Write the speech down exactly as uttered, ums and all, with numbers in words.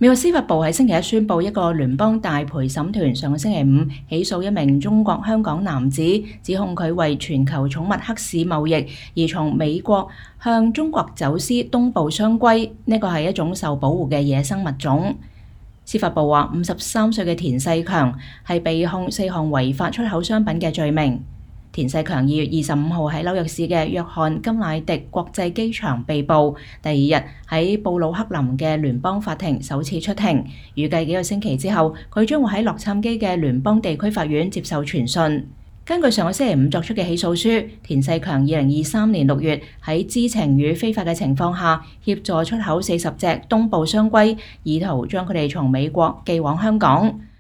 美國司法部喺星期一宣布，一個聯邦大陪審團上個星期五起訴一名中國香港男子，指控佢為全球寵物黑市貿易而從美國向中國走私東部雙龜，呢個係一種受保護嘅野生物種。司法部話，五十三歲嘅田世強係被控四項違法出口商品嘅罪名。田世強二月二十五號喺紐約市嘅約翰甘迺迪國際機場被捕，第二日喺布魯克林嘅聯邦法庭首次出庭，預計幾個星期之後，佢將會喺洛杉磯嘅聯邦地區法院接受傳訊。根據上個星期五作出嘅起訴書，田世強二零二三年六月喺知情與非法嘅情況下協助出口四十隻東部雙龜，意圖將佢哋從美國寄往香港。